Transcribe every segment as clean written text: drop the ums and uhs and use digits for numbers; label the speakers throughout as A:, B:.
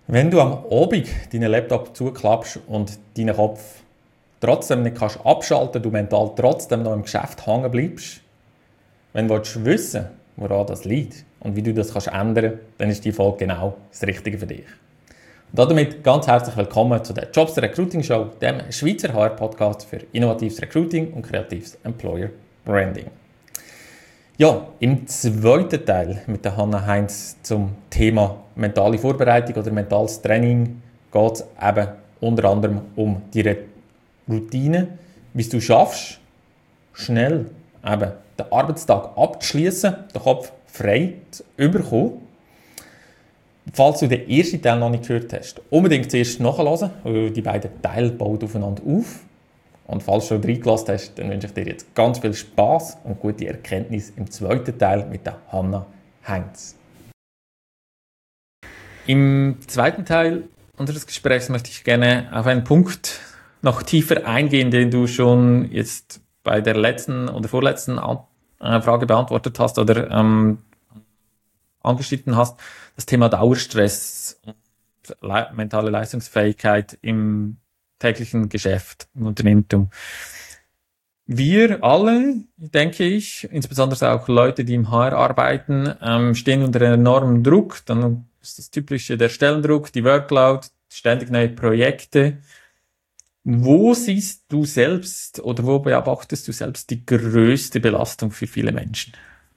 A: Wenn du am Abend deinen Laptop zuklappst und deinen Kopf trotzdem nicht kannst abschalten, du mental trotzdem noch im Geschäft hängen bleibst, wenn du wissen willst, woran das liegt und wie du das kannst ändern, dann ist die Folge genau das Richtige für dich. Und damit ganz herzlich willkommen zu der Jobs Recruiting Show, dem Schweizer HR-Podcast für innovatives Recruiting und kreatives Employer Branding. Ja, im zweiten Teil mit der Hannah Heinz zum Thema mentale Vorbereitung oder mentales Training geht es eben unter anderem um die Routine, wie du schaffst, schnell eben den Arbeitstag abzuschließen, den Kopf frei zu bekommen. Falls du den ersten Teil noch nicht gehört hast, unbedingt zuerst nachhören, weil die beiden Teile bauen aufeinander auf. Und falls du schon reingelassen hast, dann wünsche ich dir jetzt ganz viel Spass und gute Erkenntnis im zweiten Teil mit der Hannah Heinz. Im zweiten Teil unseres Gesprächs möchte ich gerne auf einen Punkt noch tiefer eingehen, den du schon jetzt bei der letzten oder vorletzten Frage beantwortet hast oder angeschnitten hast. Das Thema Dauerstress und mentale Leistungsfähigkeit im täglichen Geschäft, im Unternehmertum. Wir alle, denke ich, insbesondere auch Leute, die im HR arbeiten, stehen unter enormem Druck. Dann ist das Typische der Stellendruck, die Workload, ständig neue Projekte. Wo siehst du selbst oder wo beobachtest du selbst die größte Belastung für viele Menschen?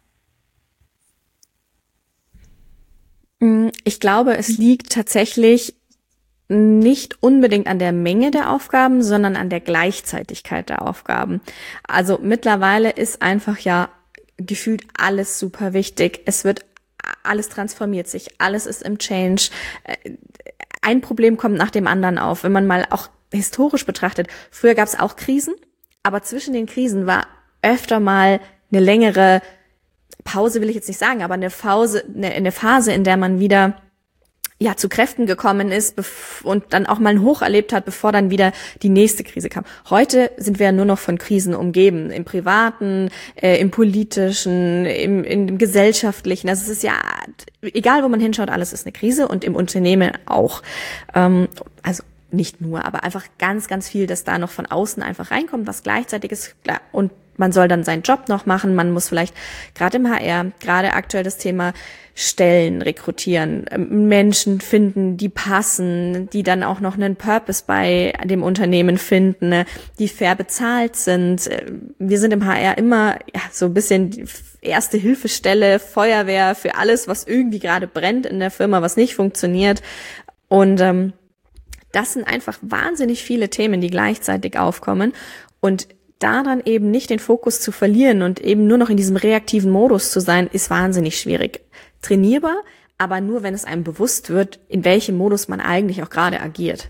B: Ich glaube, es liegt tatsächlich nicht unbedingt an der Menge der Aufgaben, sondern an der Gleichzeitigkeit der Aufgaben. Also mittlerweile ist einfach ja gefühlt alles super wichtig. Alles transformiert sich, alles ist im Change. Ein Problem kommt nach dem anderen auf. Wenn man mal auch historisch betrachtet, früher gab es auch Krisen, aber zwischen den Krisen war öfter mal eine längere Pause, will ich jetzt nicht sagen, aber eine Phase, in der man wieder zu Kräften gekommen ist und dann auch mal ein Hoch erlebt hat, bevor dann wieder die nächste Krise kam. Heute sind wir ja nur noch von Krisen umgeben, im Privaten, im Politischen, im Gesellschaftlichen. Also es ist ja, egal wo man hinschaut, alles ist eine Krise und im Unternehmen auch. Also nicht nur, aber einfach ganz, ganz viel, dass da noch von außen einfach reinkommt, was gleichzeitig ist und man soll dann seinen Job noch machen, man muss vielleicht gerade im HR, gerade aktuell das Thema Stellen rekrutieren, Menschen finden, die passen, die dann auch noch einen Purpose bei dem Unternehmen finden, die fair bezahlt sind. Wir sind im HR immer so ein bisschen die erste Hilfestelle, Feuerwehr für alles, was irgendwie gerade brennt in der Firma, was nicht funktioniert. Und das sind einfach wahnsinnig viele Themen, die gleichzeitig aufkommen und da dann eben nicht den Fokus zu verlieren und eben nur noch in diesem reaktiven Modus zu sein, ist wahnsinnig schwierig. Trainierbar, aber nur, wenn es einem bewusst wird, in welchem Modus man eigentlich auch gerade agiert.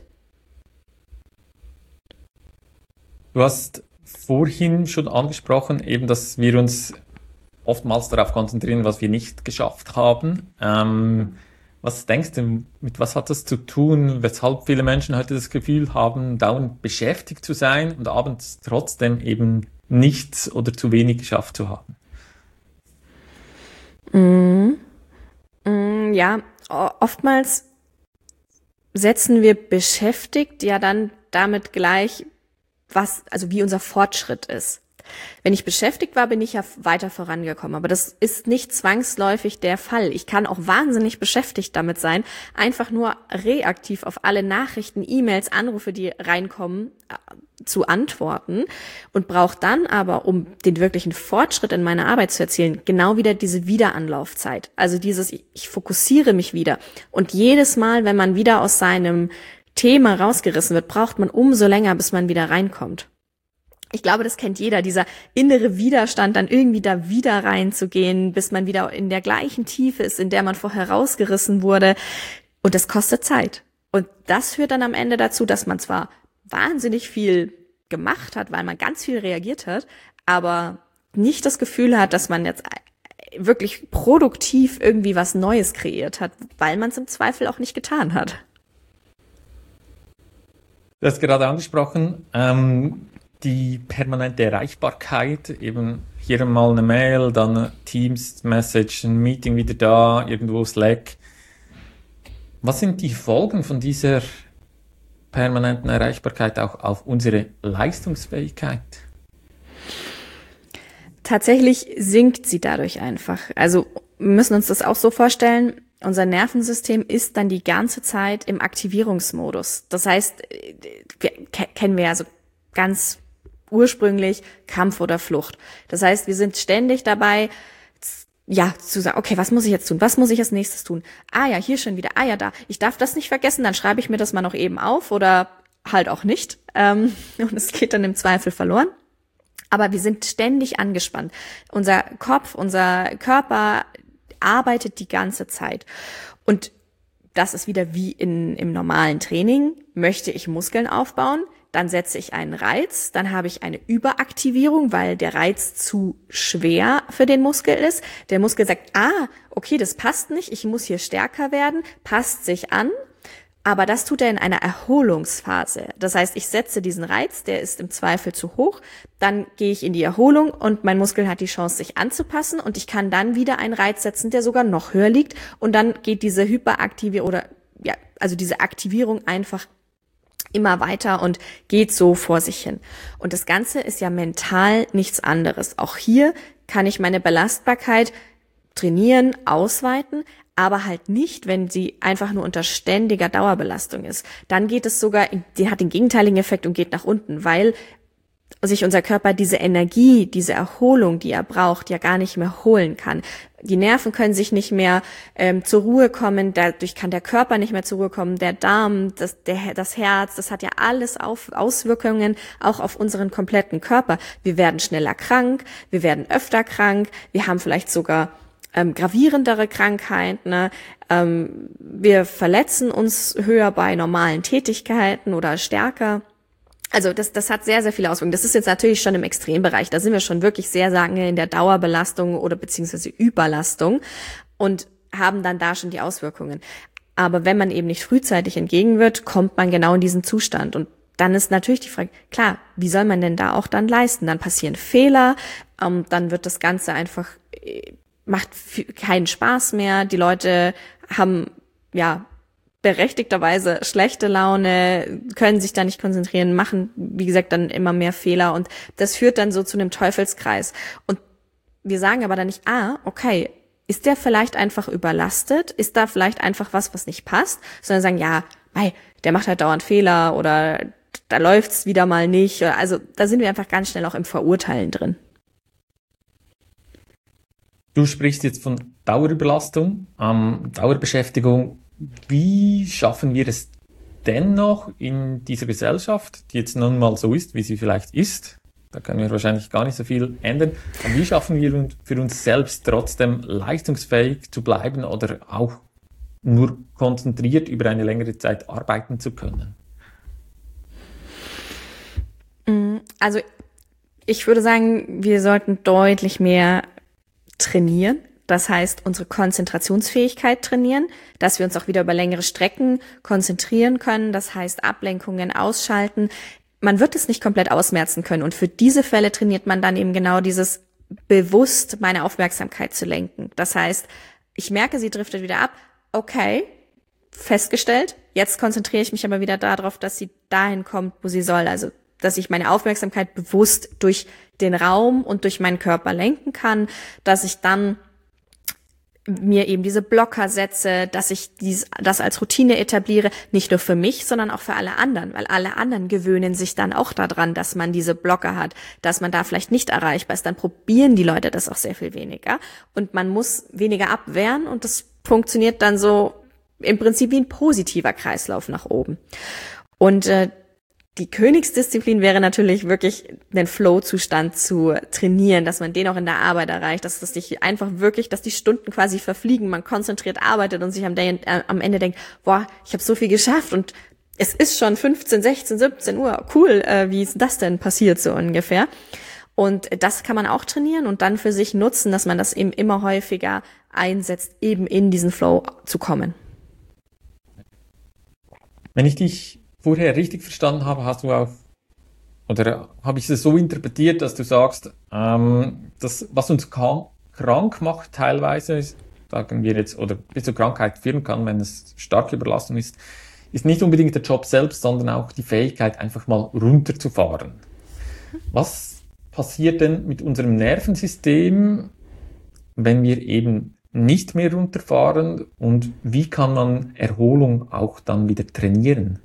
A: Du hast vorhin schon angesprochen, eben, dass wir uns oftmals darauf konzentrieren, was wir nicht geschafft haben. Was denkst du, mit was hat das zu tun, weshalb viele Menschen heute das Gefühl haben, dauernd beschäftigt zu sein und abends trotzdem eben nichts oder zu wenig geschafft zu haben?
B: Ja, oftmals setzen wir beschäftigt ja dann damit gleich, wie unser Fortschritt ist. Wenn ich beschäftigt war, bin ich ja weiter vorangekommen. Aber das ist nicht zwangsläufig der Fall. Ich kann auch wahnsinnig beschäftigt damit sein, einfach nur reaktiv auf alle Nachrichten, E-Mails, Anrufe, die reinkommen, zu antworten und brauche dann aber, um den wirklichen Fortschritt in meiner Arbeit zu erzielen, genau wieder diese Wiederanlaufzeit. Also ich fokussiere mich wieder. Und jedes Mal, wenn man wieder aus seinem Thema rausgerissen wird, braucht man umso länger, bis man wieder reinkommt. Ich glaube, das kennt jeder, dieser innere Widerstand, dann irgendwie da wieder reinzugehen, bis man wieder in der gleichen Tiefe ist, in der man vorher rausgerissen wurde. Und das kostet Zeit. Und das führt dann am Ende dazu, dass man zwar wahnsinnig viel gemacht hat, weil man ganz viel reagiert hat, aber nicht das Gefühl hat, dass man jetzt wirklich produktiv irgendwie was Neues kreiert hat, weil man es im Zweifel auch nicht getan hat.
A: Du hast gerade angesprochen, die permanente Erreichbarkeit, eben hier mal eine Mail, dann eine Teams-Message, ein Meeting wieder da, irgendwo Slack. Was sind die Folgen von dieser permanenten Erreichbarkeit auch auf unsere Leistungsfähigkeit?
B: Tatsächlich sinkt sie dadurch einfach. Also wir müssen uns das auch so vorstellen, unser Nervensystem ist dann die ganze Zeit im Aktivierungsmodus. Das heißt, kennen wir ja so ganz ursprünglich Kampf oder Flucht. Das heißt, wir sind ständig dabei, ja, zu sagen, okay, was muss ich jetzt tun? Was muss ich als nächstes tun? Ah ja, hier schon wieder. Ah ja, da. Ich darf das nicht vergessen, dann schreibe ich mir das mal noch eben auf oder halt auch nicht. Und es geht dann im Zweifel verloren. Aber wir sind ständig angespannt. Unser Kopf, unser Körper arbeitet die ganze Zeit. Und das ist wieder wie im normalen Training. Möchte ich Muskeln aufbauen, dann setze ich einen Reiz, dann habe ich eine Überaktivierung, weil der Reiz zu schwer für den Muskel ist. Der Muskel sagt, okay, das passt nicht, ich muss hier stärker werden, passt sich an. Aber das tut er in einer Erholungsphase. Das heißt, ich setze diesen Reiz, der ist im Zweifel zu hoch, dann gehe ich in die Erholung und mein Muskel hat die Chance, sich anzupassen und ich kann dann wieder einen Reiz setzen, der sogar noch höher liegt und dann geht diese Hyperaktivierung also diese Aktivierung einfach immer weiter und geht so vor sich hin. Und das Ganze ist ja mental nichts anderes. Auch hier kann ich meine Belastbarkeit trainieren, ausweiten, aber halt nicht, wenn sie einfach nur unter ständiger Dauerbelastung ist. Dann geht es sogar, die hat den gegenteiligen Effekt und geht nach unten, weil sich unser Körper diese Energie, diese Erholung, die er braucht, ja gar nicht mehr holen kann. Die Nerven können sich nicht mehr zur Ruhe kommen, dadurch kann der Körper nicht mehr zur Ruhe kommen, der Darm, das Herz, das hat ja alles Auswirkungen auch auf unseren kompletten Körper. Wir werden schneller krank, wir werden öfter krank, wir haben vielleicht sogar gravierendere Krankheiten, ne? Wir verletzen uns höher bei normalen Tätigkeiten oder stärker. Also das hat sehr, sehr viele Auswirkungen. Das ist jetzt natürlich schon im Extrembereich. Da sind wir schon wirklich sehr, sagen wir, in der Dauerbelastung oder beziehungsweise Überlastung und haben dann da schon die Auswirkungen. Aber wenn man eben nicht frühzeitig entgegenwirkt, kommt man genau in diesen Zustand. Und dann ist natürlich die Frage, klar, wie soll man denn da auch dann leisten? Dann passieren Fehler, dann wird das Ganze einfach macht keinen Spaß mehr. Die Leute haben, ja, berechtigterweise schlechte Laune, können sich da nicht konzentrieren, machen, wie gesagt, dann immer mehr Fehler und das führt dann so zu einem Teufelskreis. Und wir sagen aber dann nicht, okay, ist der vielleicht einfach überlastet? Ist da vielleicht einfach was nicht passt? Sondern sagen, ja, der macht halt dauernd Fehler oder da läuft's wieder mal nicht. Also da sind wir einfach ganz schnell auch im Verurteilen drin.
A: Du sprichst jetzt von Dauerüberlastung, Dauerbeschäftigung. Wie schaffen wir es dennoch in dieser Gesellschaft, die jetzt nun mal so ist, wie sie vielleicht ist? Da können wir wahrscheinlich gar nicht so viel ändern. Aber wie schaffen wir für uns selbst trotzdem leistungsfähig zu bleiben oder auch nur konzentriert über eine längere Zeit arbeiten zu können?
B: Also ich würde sagen, wir sollten deutlich mehr trainieren. Das heißt, unsere Konzentrationsfähigkeit trainieren, dass wir uns auch wieder über längere Strecken konzentrieren können. Das heißt, Ablenkungen ausschalten. Man wird es nicht komplett ausmerzen können. Und für diese Fälle trainiert man dann eben genau dieses bewusst meine Aufmerksamkeit zu lenken. Das heißt, ich merke, sie driftet wieder ab. Okay, festgestellt. Jetzt konzentriere ich mich aber wieder darauf, dass sie dahin kommt, wo sie soll. Also, dass ich meine Aufmerksamkeit bewusst durch den Raum und durch meinen Körper lenken kann, dass ich dann mir eben diese Blocker setze, dass ich das als Routine etabliere, nicht nur für mich, sondern auch für alle anderen, weil alle anderen gewöhnen sich dann auch daran, dass man diese Blocker hat, dass man da vielleicht nicht erreichbar ist, dann probieren die Leute das auch sehr viel weniger und man muss weniger abwehren und das funktioniert dann so im Prinzip wie ein positiver Kreislauf nach oben. Und die Königsdisziplin wäre natürlich wirklich, den Flow-Zustand zu trainieren, dass man den auch in der Arbeit erreicht, dass das nicht einfach wirklich, dass die Stunden quasi verfliegen, man konzentriert arbeitet und sich am Ende denkt, boah, ich habe so viel geschafft und es ist schon 15, 16, 17 Uhr, cool, wie ist das denn passiert so ungefähr? Und das kann man auch trainieren und dann für sich nutzen, dass man das eben immer häufiger einsetzt, eben in diesen Flow zu kommen.
A: Wenn ich dich vorher richtig verstanden habe, hast du auch, oder habe ich es so interpretiert, dass du sagst, das, was uns krank macht teilweise, sagen wir jetzt, oder bis zur Krankheit führen kann, wenn es starke Überlastung ist, ist nicht unbedingt der Job selbst, sondern auch die Fähigkeit, einfach mal runterzufahren. Was passiert denn mit unserem Nervensystem, wenn wir eben nicht mehr runterfahren, und wie kann man Erholung auch dann wieder trainieren?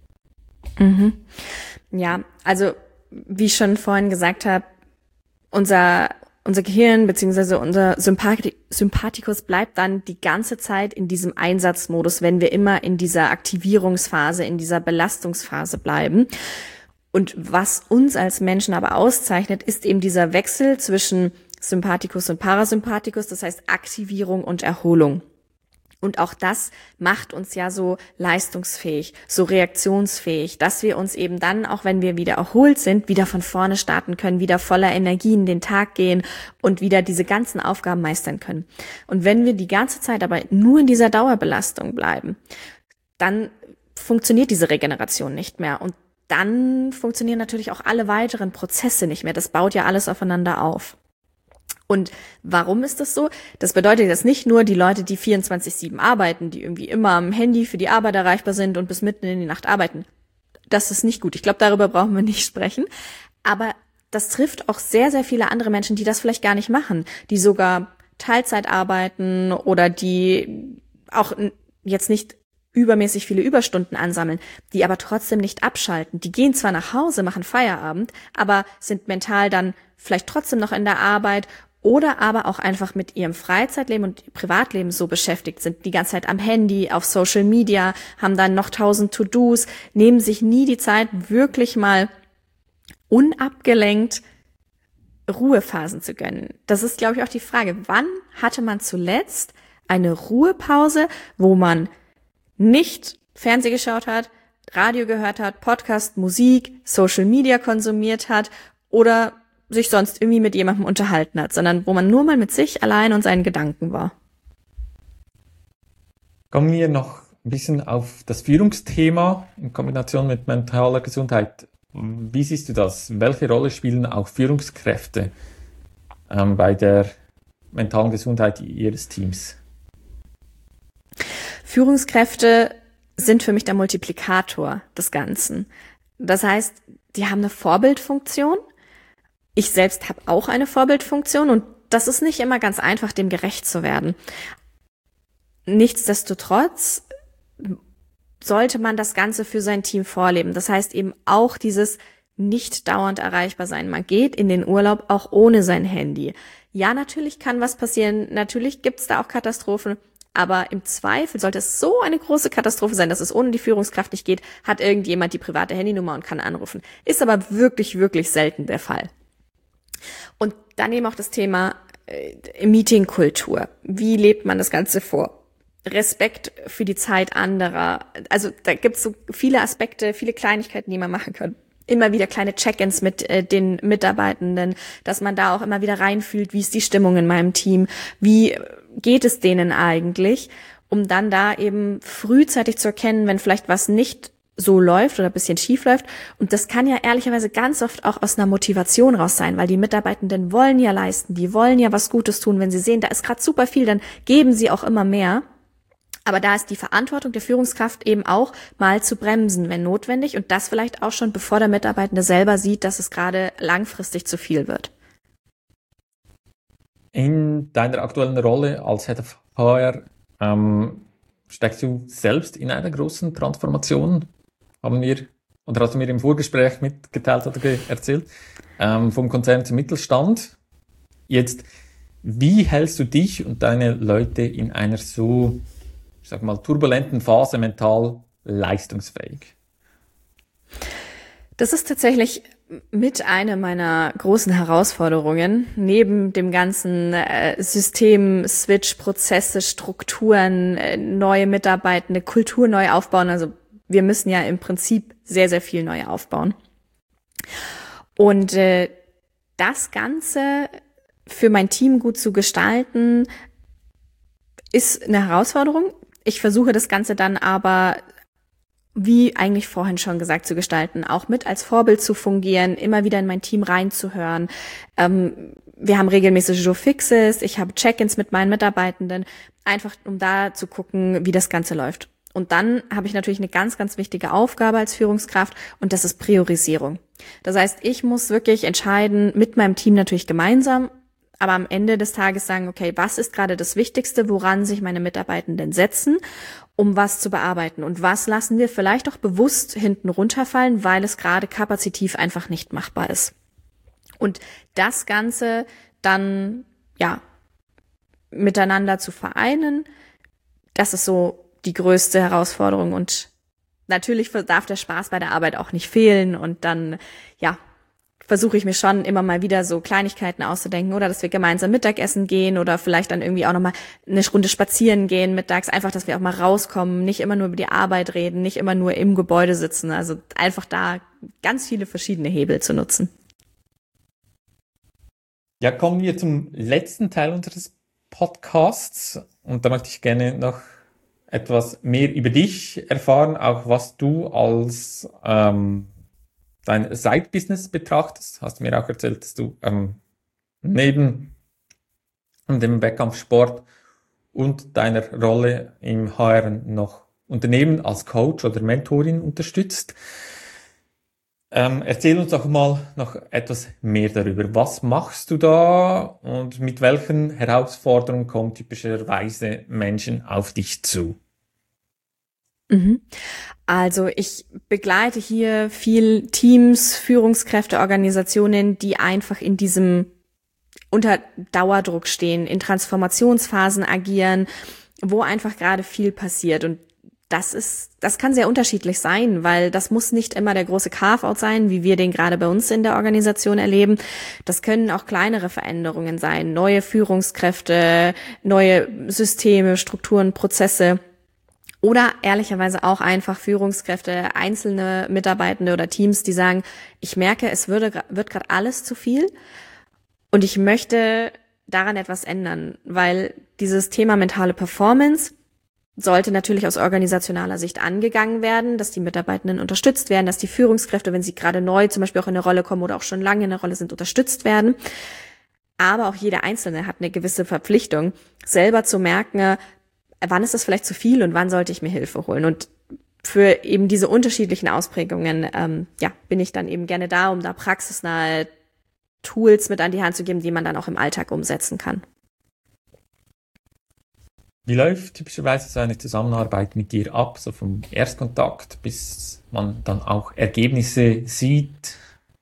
B: Ja, also wie ich schon vorhin gesagt habe, unser Gehirn bzw. unser Sympathikus bleibt dann die ganze Zeit in diesem Einsatzmodus, wenn wir immer in dieser Aktivierungsphase, in dieser Belastungsphase bleiben. Und was uns als Menschen aber auszeichnet, ist eben dieser Wechsel zwischen Sympathikus und Parasympathikus, das heißt Aktivierung und Erholung. Und auch das macht uns ja so leistungsfähig, so reaktionsfähig, dass wir uns eben dann, auch wenn wir wieder erholt sind, wieder von vorne starten können, wieder voller Energie in den Tag gehen und wieder diese ganzen Aufgaben meistern können. Und wenn wir die ganze Zeit aber nur in dieser Dauerbelastung bleiben, dann funktioniert diese Regeneration nicht mehr. Und dann funktionieren natürlich auch alle weiteren Prozesse nicht mehr. Das baut ja alles aufeinander auf. Und warum ist das so? Das bedeutet jetzt nicht nur die Leute, die 24/7 arbeiten, die irgendwie immer am Handy für die Arbeit erreichbar sind und bis mitten in die Nacht arbeiten. Das ist nicht gut. Ich glaube, darüber brauchen wir nicht sprechen. Aber das trifft auch sehr, sehr viele andere Menschen, die das vielleicht gar nicht machen, die sogar Teilzeit arbeiten oder die auch jetzt nicht übermäßig viele Überstunden ansammeln, die aber trotzdem nicht abschalten. Die gehen zwar nach Hause, machen Feierabend, aber sind mental dann vielleicht trotzdem noch in der Arbeit oder aber auch einfach mit ihrem Freizeitleben und Privatleben so beschäftigt sind, die ganze Zeit am Handy, auf Social Media, haben dann noch 1000 To-Dos, nehmen sich nie die Zeit, wirklich mal unabgelenkt Ruhephasen zu gönnen. Das ist, glaube ich, auch die Frage, wann hatte man zuletzt eine Ruhepause, wo man nicht Fernsehen geschaut hat, Radio gehört hat, Podcast, Musik, Social Media konsumiert hat oder sich sonst irgendwie mit jemandem unterhalten hat, sondern wo man nur mal mit sich allein und seinen Gedanken war.
A: Kommen wir noch ein bisschen auf das Führungsthema in Kombination mit mentaler Gesundheit. Wie siehst du das? Welche Rolle spielen auch Führungskräfte bei der mentalen Gesundheit ihres Teams?
B: Führungskräfte sind für mich der Multiplikator des Ganzen. Das heißt, die haben eine Vorbildfunktion. Ich selbst habe auch eine Vorbildfunktion und das ist nicht immer ganz einfach, dem gerecht zu werden. Nichtsdestotrotz sollte man das Ganze für sein Team vorleben. Das heißt eben auch dieses nicht dauernd erreichbar sein. Man geht in den Urlaub auch ohne sein Handy. Ja, natürlich kann was passieren. Natürlich gibt's da auch Katastrophen. Aber im Zweifel sollte es so eine große Katastrophe sein, dass es ohne die Führungskraft nicht geht, hat irgendjemand die private Handynummer und kann anrufen. Ist aber wirklich, wirklich selten der Fall. Und dann eben auch das Thema Meetingkultur. Wie lebt man das Ganze vor? Respekt für die Zeit anderer. Also da gibt es so viele Aspekte, viele Kleinigkeiten, die man machen kann. Immer wieder kleine Check-ins mit den Mitarbeitenden, dass man da auch immer wieder reinfühlt, wie ist die Stimmung in meinem Team, wie geht es denen eigentlich, um dann da eben frühzeitig zu erkennen, wenn vielleicht was nicht so läuft oder ein bisschen schief läuft. Und das kann ja ehrlicherweise ganz oft auch aus einer Motivation raus sein, weil die Mitarbeitenden wollen ja leisten, die wollen ja was Gutes tun. Wenn sie sehen, da ist gerade super viel, dann geben sie auch immer mehr. Aber da ist die Verantwortung der Führungskraft eben auch mal zu bremsen, wenn notwendig. Und das vielleicht auch schon, bevor der Mitarbeitende selber sieht, dass es gerade langfristig zu viel wird.
A: In deiner aktuellen Rolle als Head of HR steckst du selbst in einer großen Transformation, hast du mir im Vorgespräch mitgeteilt oder erzählt, vom Konzern zum Mittelstand. Jetzt, wie hältst du dich und deine Leute in einer so, ich sag mal, turbulenten Phase mental leistungsfähig?
B: Das ist tatsächlich mit einer meiner großen Herausforderungen, neben dem ganzen System, Switch, Prozesse, Strukturen, neue Mitarbeitende, Kultur neu aufbauen. Also wir müssen ja im Prinzip sehr, sehr viel neu aufbauen. Und das Ganze für mein Team gut zu gestalten, ist eine Herausforderung. Ich versuche das Ganze dann aber, wie eigentlich vorhin schon gesagt, zu gestalten, auch mit als Vorbild zu fungieren, immer wieder in mein Team reinzuhören, wir haben regelmäßige Jour Fixes, ich habe Check-ins mit meinen Mitarbeitenden, einfach um da zu gucken, wie das Ganze läuft. Und dann habe ich natürlich eine ganz, ganz wichtige Aufgabe als Führungskraft und das ist Priorisierung. Das heißt, ich muss wirklich entscheiden, mit meinem Team natürlich gemeinsam, aber am Ende des Tages sagen, okay, was ist gerade das Wichtigste, woran sich meine Mitarbeitenden setzen, um was zu bearbeiten und was lassen wir vielleicht auch bewusst hinten runterfallen, weil es gerade kapazitiv einfach nicht machbar ist. Und das Ganze dann, miteinander zu vereinen, das ist so die größte Herausforderung und natürlich darf der Spaß bei der Arbeit auch nicht fehlen und dann, versuche ich mir schon immer mal wieder so Kleinigkeiten auszudenken oder dass wir gemeinsam Mittagessen gehen oder vielleicht dann irgendwie auch nochmal eine Runde spazieren gehen mittags, einfach, dass wir auch mal rauskommen, nicht immer nur über die Arbeit reden, nicht immer nur im Gebäude sitzen, also einfach da ganz viele verschiedene Hebel zu nutzen.
A: Ja, kommen wir zum letzten Teil unseres Podcasts und da möchte ich gerne noch etwas mehr über dich erfahren, auch was du als dein Side-Business betrachtest. Hast du mir auch erzählt, dass du neben dem Wettkampfsport und deiner Rolle im HR noch Unternehmen als Coach oder Mentorin unterstützt. Erzähl uns doch mal noch etwas mehr darüber. Was machst du da und mit welchen Herausforderungen kommen typischerweise Menschen auf dich zu?
B: Also ich begleite hier viel Teams, Führungskräfte, Organisationen, die einfach in diesem unter Dauerdruck stehen, in Transformationsphasen agieren, wo einfach gerade viel passiert. Und das kann sehr unterschiedlich sein, weil das muss nicht immer der große Carve-out sein, wie wir den gerade bei uns in der Organisation erleben. Das können auch kleinere Veränderungen sein, neue Führungskräfte, neue Systeme, Strukturen, Prozesse. Oder ehrlicherweise auch einfach Führungskräfte, einzelne Mitarbeitende oder Teams, die sagen, ich merke, es wird gerade alles zu viel und ich möchte daran etwas ändern, weil dieses Thema mentale Performance sollte natürlich aus organisationaler Sicht angegangen werden, dass die Mitarbeitenden unterstützt werden, dass die Führungskräfte, wenn sie gerade neu zum Beispiel auch in eine Rolle kommen oder auch schon lange in der Rolle sind, unterstützt werden. Aber auch jeder Einzelne hat eine gewisse Verpflichtung, selber zu merken, wann ist das vielleicht zu viel und wann sollte ich mir Hilfe holen? Und für eben diese unterschiedlichen Ausprägungen, bin ich dann eben gerne da, um da praxisnahe Tools mit an die Hand zu geben, die man dann auch im Alltag umsetzen kann.
A: Wie läuft typischerweise so eine Zusammenarbeit mit dir ab, so vom Erstkontakt bis man dann auch Ergebnisse sieht?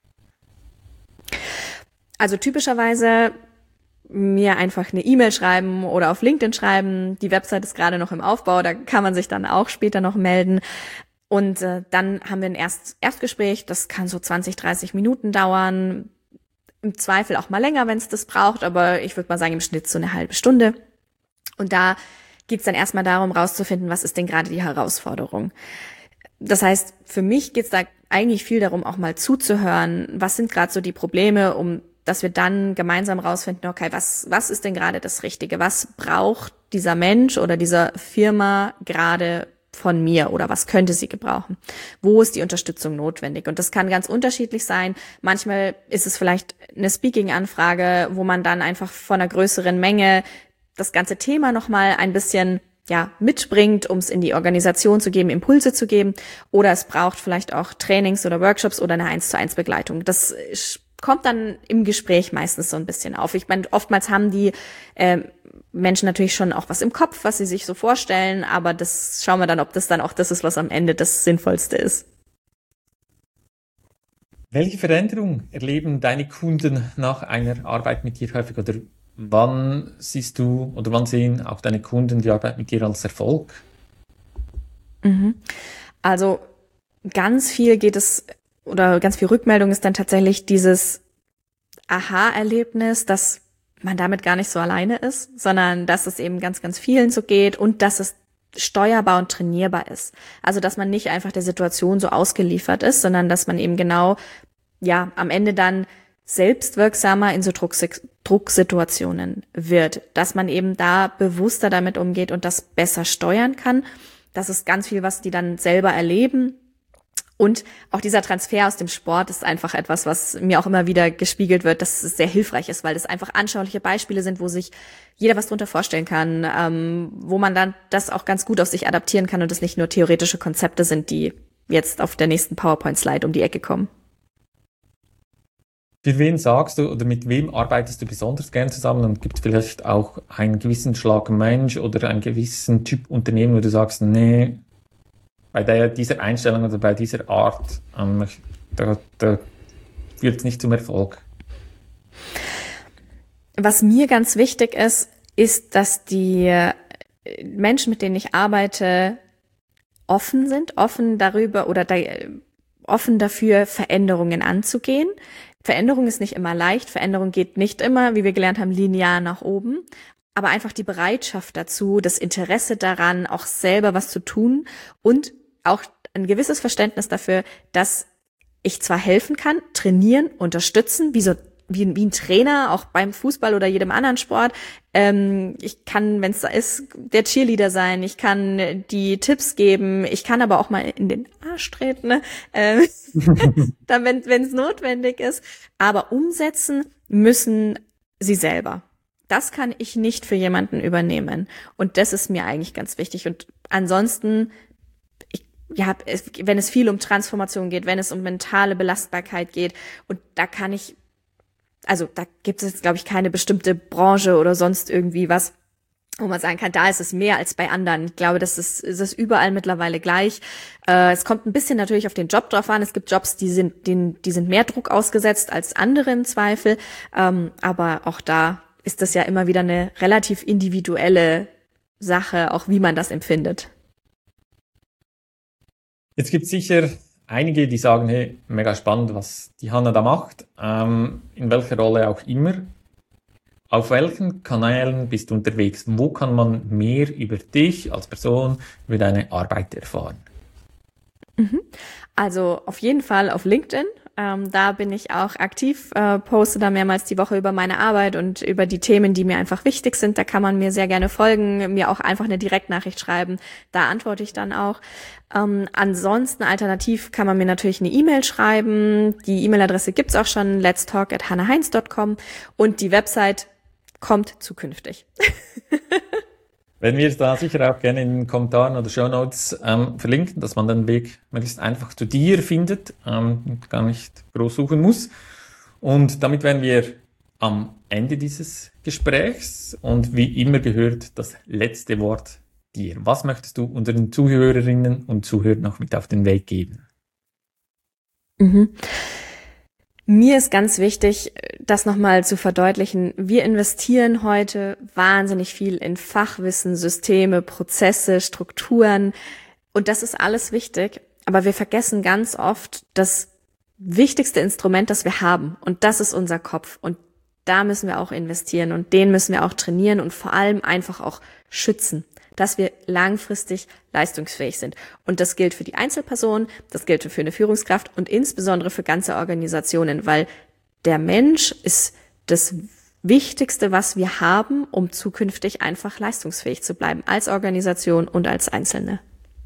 B: Also typischerweise mir einfach eine E-Mail schreiben oder auf LinkedIn schreiben. Die Website ist gerade noch im Aufbau, da kann man sich dann auch später noch melden. Und dann haben wir ein Erstgespräch, das kann so 20, 30 Minuten dauern. Im Zweifel auch mal länger, wenn es das braucht, aber ich würde mal sagen, im Schnitt so eine halbe Stunde. Und da geht's dann erstmal darum, rauszufinden, was ist denn gerade die Herausforderung. Das heißt, für mich geht's da eigentlich viel darum, auch mal zuzuhören, was sind gerade so die Probleme, dass wir dann gemeinsam rausfinden, okay, was ist denn gerade das Richtige? Was braucht dieser Mensch oder dieser Firma gerade von mir oder was könnte sie gebrauchen? Wo ist die Unterstützung notwendig? Und das kann ganz unterschiedlich sein. Manchmal ist es vielleicht eine Speaking-Anfrage, wo man dann einfach von einer größeren Menge das ganze Thema nochmal ein bisschen mitbringt, um es in die Organisation zu geben, Impulse zu geben. Oder es braucht vielleicht auch Trainings oder Workshops oder eine 1:1 Begleitung. Das kommt dann im Gespräch meistens so ein bisschen auf. Ich meine, oftmals haben die Menschen natürlich schon auch was im Kopf, was sie sich so vorstellen, aber das schauen wir dann, ob das dann auch das ist, was am Ende das Sinnvollste ist.
A: Welche Veränderung erleben deine Kunden nach einer Arbeit mit dir häufig oder wann siehst du oder wann sehen auch deine Kunden die Arbeit mit dir als Erfolg?
B: Also ganz viel ganz viel Rückmeldung ist dann tatsächlich dieses Aha-Erlebnis, dass man damit gar nicht so alleine ist, sondern dass es eben ganz, ganz vielen so geht und dass es steuerbar und trainierbar ist. Also dass man nicht einfach der Situation so ausgeliefert ist, sondern dass man eben genau am Ende dann selbstwirksamer in so Drucksituationen wird, dass man eben da bewusster damit umgeht und das besser steuern kann. Das ist ganz viel, was die dann selber erleben. Und auch dieser Transfer aus dem Sport ist einfach etwas, was mir auch immer wieder gespiegelt wird, dass es sehr hilfreich ist, weil das einfach anschauliche Beispiele sind, wo sich jeder was drunter vorstellen kann, wo man dann das auch ganz gut auf sich adaptieren kann und es nicht nur theoretische Konzepte sind, die jetzt auf der nächsten PowerPoint-Slide um die Ecke kommen.
A: Für wen sagst du oder mit wem arbeitest du besonders gern zusammen und gibt es vielleicht auch einen gewissen Schlag Mensch oder einen gewissen Typ Unternehmen, wo du sagst, nee, bei dieser Einstellung oder bei dieser Art, da führt es nicht zum Erfolg?
B: Was mir ganz wichtig ist, dass die Menschen, mit denen ich arbeite, offen sind, offen dafür, Veränderungen anzugehen. Veränderung ist nicht immer leicht, Veränderung geht nicht immer, wie wir gelernt haben, linear nach oben, aber einfach die Bereitschaft dazu, das Interesse daran, auch selber was zu tun und auch ein gewisses Verständnis dafür, dass ich zwar helfen kann, trainieren, unterstützen, wie ein Trainer, auch beim Fußball oder jedem anderen Sport. Ich kann, wenn es da ist, der Cheerleader sein, ich kann die Tipps geben, ich kann aber auch mal in den Arsch treten, ne? Dann, wenn es notwendig ist. Aber umsetzen müssen sie selber. Das kann ich nicht für jemanden übernehmen. Und das ist mir eigentlich ganz wichtig. Und ansonsten, wenn es viel um Transformation geht, wenn es um mentale Belastbarkeit geht, und da gibt es jetzt, glaube ich, keine bestimmte Branche oder sonst irgendwie was, wo man sagen kann, da ist es mehr als bei anderen. Ich glaube, das ist überall mittlerweile gleich. Es kommt ein bisschen natürlich auf den Job drauf an. Es gibt Jobs, die sind mehr Druck ausgesetzt als andere im Zweifel. Aber auch da ist das ja immer wieder eine relativ individuelle Sache, auch wie man das empfindet.
A: Jetzt gibt es sicher einige, die sagen, hey, mega spannend, was die Hanna da macht, in welcher Rolle auch immer. Auf welchen Kanälen bist du unterwegs? Wo kann man mehr über dich als Person, über deine Arbeit erfahren?
B: Also auf jeden Fall auf LinkedIn. Da bin ich auch aktiv, poste da mehrmals die Woche über meine Arbeit und über die Themen, die mir einfach wichtig sind. Da kann man mir sehr gerne folgen, mir auch einfach eine Direktnachricht schreiben. Da antworte ich dann auch. Ansonsten alternativ kann man mir natürlich eine E-Mail schreiben. Die E-Mail-Adresse gibt's auch schon, letstalk@hannaheinz.com, und die Website kommt zukünftig.
A: Werden wir es da sicher auch gerne in den Kommentaren oder Shownotes verlinken, dass man den Weg möglichst einfach zu dir findet, gar nicht groß suchen muss. Und damit wären wir am Ende dieses Gesprächs und wie immer gehört das letzte Wort dir. Was möchtest du unseren Zuhörerinnen und Zuhörern noch mit auf den Weg geben?
B: Mir ist ganz wichtig, das nochmal zu verdeutlichen. Wir investieren heute wahnsinnig viel in Fachwissen, Systeme, Prozesse, Strukturen. Und das ist alles wichtig. Aber wir vergessen ganz oft das wichtigste Instrument, das wir haben. Und das ist unser Kopf. Und da müssen wir auch investieren. Und den müssen wir auch trainieren und vor allem einfach auch schützen, dass wir langfristig leistungsfähig sind. Und das gilt für die Einzelperson, das gilt für eine Führungskraft und insbesondere für ganze Organisationen, weil der Mensch ist das Wichtigste, was wir haben, um zukünftig einfach leistungsfähig zu bleiben, als Organisation und als Einzelne.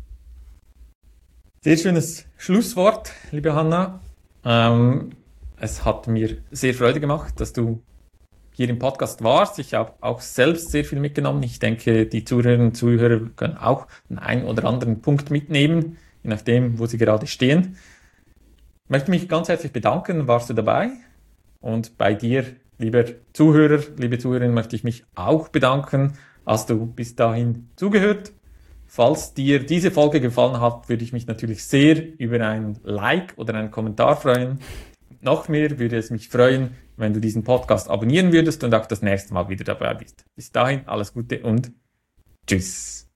A: Sehr schönes Schlusswort, liebe Hanna. Es hat mir sehr Freude gemacht, dass du hier im Podcast warst. Ich habe auch selbst sehr viel mitgenommen. Ich denke, die Zuhörerinnen und Zuhörer können auch den einen oder anderen Punkt mitnehmen, je nachdem, wo sie gerade stehen. Ich möchte mich ganz herzlich bedanken, warst du dabei? Und bei dir, lieber Zuhörer, liebe Zuhörerin, möchte ich mich auch bedanken, hast du bis dahin zugehört. Falls dir diese Folge gefallen hat, würde ich mich natürlich sehr über ein Like oder einen Kommentar freuen. Noch mehr würde es mich freuen, wenn du diesen Podcast abonnieren würdest und auch das nächste Mal wieder dabei bist. Bis dahin, alles Gute und tschüss.